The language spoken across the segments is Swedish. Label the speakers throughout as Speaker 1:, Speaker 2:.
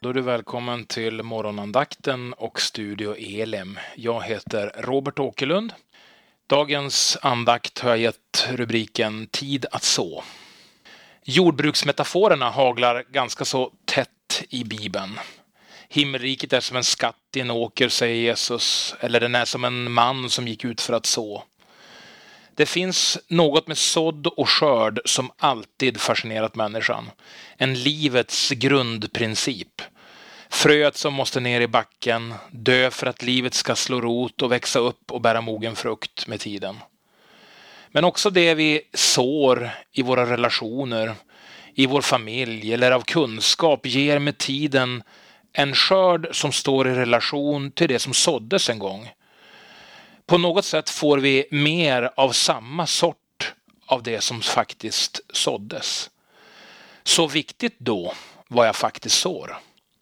Speaker 1: Då är du välkommen till morgonandakten och Studio Elim. Jag heter Robert Åkerlund. Dagens andakt har jag gett rubriken Tid att så. Jordbruksmetaforerna haglar ganska så tätt i Bibeln. Himmelriket är som en skatt i en åker, säger Jesus, eller den är som en man som gick ut för att så. Det finns något med sådd och skörd som alltid fascinerat människan. En livets grundprincip. Fröet som måste ner i backen, dö för att livet ska slå rot och växa upp och bära mogen frukt med tiden. Men också det vi sår i våra relationer, i vår familj eller av kunskap ger med tiden en skörd som står i relation till det som såddes en gång. På något sätt får vi mer av samma sort av det som faktiskt såddes. Så viktigt då vad jag faktiskt sår.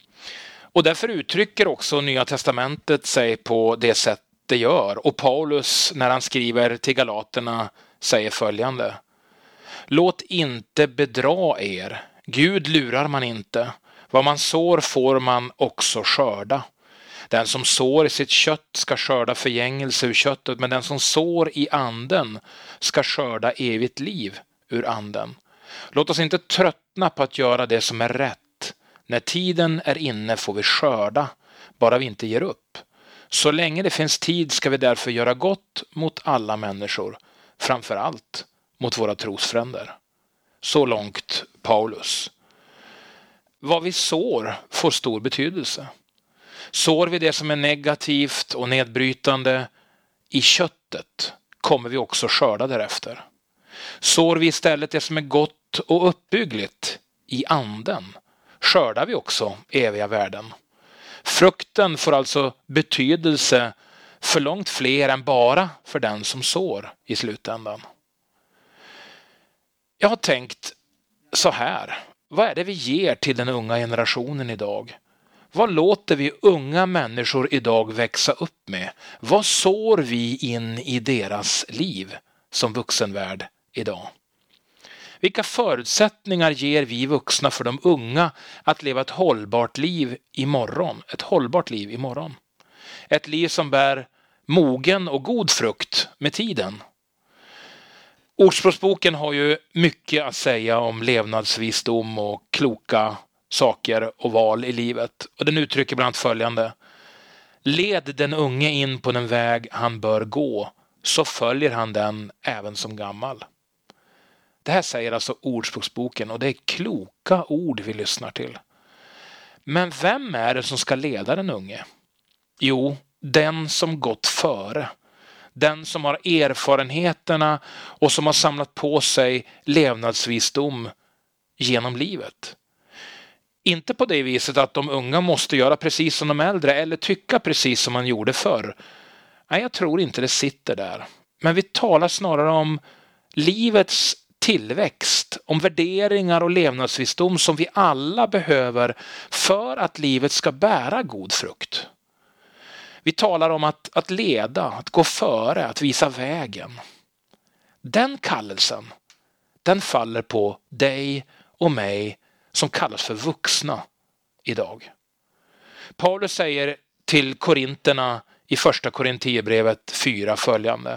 Speaker 1: Och därför uttrycker också Nya testamentet sig på det sätt det gör. Och Paulus, när han skriver till Galaterna, säger följande: Låt inte bedra er. Gud lurar man inte. Vad man sår får man också skörda. Den som sår i sitt kött ska skörda förgängelse ur köttet, men den som sår i anden ska skörda evigt liv ur anden. Låt oss inte tröttna på att göra det som är rätt. När tiden är inne får vi skörda, bara vi inte ger upp. Så länge det finns tid ska vi därför göra gott mot alla människor, framför allt mot våra trosfränder. Så långt Paulus. Vad vi sår får stor betydelse. Sår vi det som är negativt och nedbrytande i köttet kommer vi också skörda därefter. Sår vi istället det som är gott och uppbyggligt i anden skördar vi också eviga värden. Frukten får alltså betydelse för långt fler än bara för den som sår i slutändan. Jag har tänkt så här. Vad är det vi ger till den unga generationen idag? Vad låter vi unga människor idag växa upp med? Vad sår vi in i deras liv som vuxenvärld idag? Vilka förutsättningar ger vi vuxna för de unga att leva ett hållbart liv imorgon? Ett hållbart liv imorgon. Ett liv som bär mogen och god frukt med tiden. Ordspråksboken har ju mycket att säga om levnadsvisdom och kloka saker och val i livet. Och den uttrycker bland annat följande: Led den unge in på den väg han bör gå, så följer han den även som gammal. Det här säger alltså Ordspråksboken, och det är kloka ord vi lyssnar till. Men vem är det som ska leda den unge? Jo, den som gått före. Den som har erfarenheterna och som har samlat på sig levnadsvisdom genom livet. Inte på det viset att de unga måste göra precis som de äldre eller tycka precis som man gjorde förr. Nej, jag tror inte det sitter där. Men vi talar snarare om livets tillväxt, om värderingar och levnadsvisdom som vi alla behöver för att livet ska bära god frukt. Vi talar om att leda, att gå före, att visa vägen. Den kallelsen, den faller på dig och mig som kallas för vuxna idag. Paulus säger till korinterna i första Korintierbrevet 4 följande: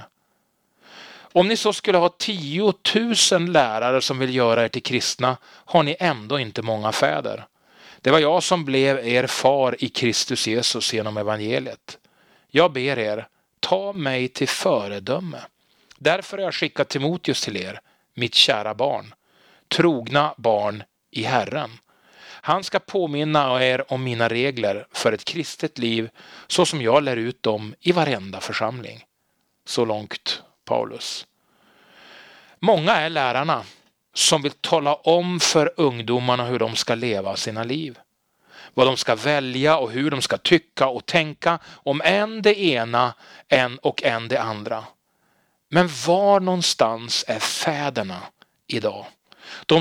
Speaker 1: Om ni så skulle ha 10 000 lärare som vill göra er till kristna har ni ändå inte många fäder. Det var jag som blev er far i Kristus Jesus genom evangeliet. Jag ber er, ta mig till föredöme. Därför har jag skickat Timoteus till er, mitt kära barn, trogna barn i Herren. Han ska påminna er om mina regler för ett kristet liv så som jag lär ut dem i varenda församling. Så långt Paulus. Många är lärarna som vill tala om för ungdomarna hur de ska leva sina liv. Vad de ska välja och hur de ska tycka och tänka om än det ena och än det andra. Men var någonstans är fäderna idag? De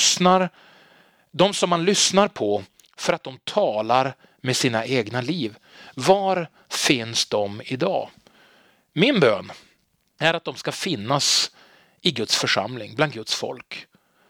Speaker 1: som man lyssnar på för att de talar med sina egna liv. Var finns de idag? Min bön är att de ska finnas i Guds församling, bland Guds folk.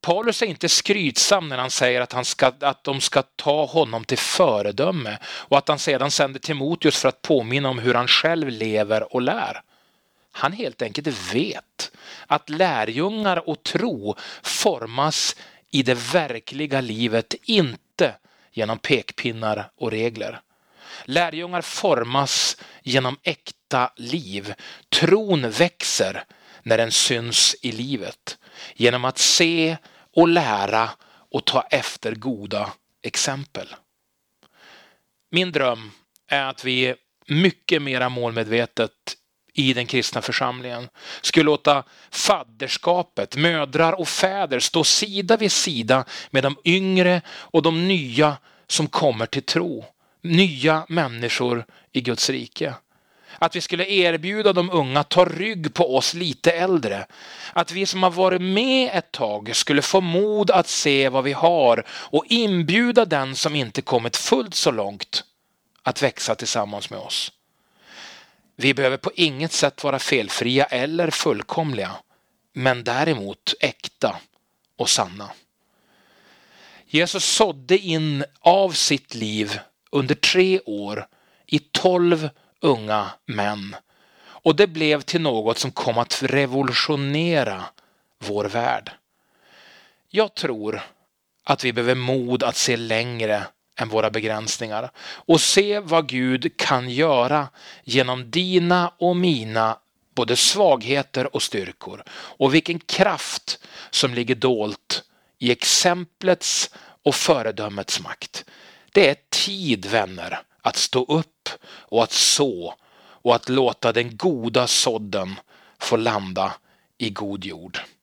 Speaker 1: Paulus är inte skrytsam när han säger att de ska ta honom till föredöme och att han sedan sänder Timoteus för att påminna om hur han själv lever och lär. Han helt enkelt vet att lärjungar och tro formas i det verkliga livet, inte genom pekpinnar och regler. Lärjungar formas genom äkta liv. Tron växer när den syns i livet, genom att se och lära och ta efter goda exempel. Min dröm är att vi mycket mera målmedvetet i den kristna församlingen skulle låta fadderskapet, mödrar och fäder stå sida vid sida med de yngre och de nya som kommer till tro. Nya människor i Guds rike. Att vi skulle erbjuda de unga att ta rygg på oss lite äldre. Att vi som har varit med ett tag skulle få mod att se vad vi har och inbjuda den som inte kommit fullt så långt att växa tillsammans med oss. Vi behöver på inget sätt vara felfria eller fullkomliga, men däremot äkta och sanna. Jesus sådde in av sitt liv under 3 år i 12 unga män. Och det blev till något som kom att revolutionera vår värld. Jag tror att vi behöver mod att se längre än våra begränsningar och se vad Gud kan göra genom dina och mina både svagheter och styrkor, och vilken kraft som ligger dolt i exemplets och föredömets makt. Det är tid, vänner, att stå upp och att så och att låta den goda sådden få landa i god jord.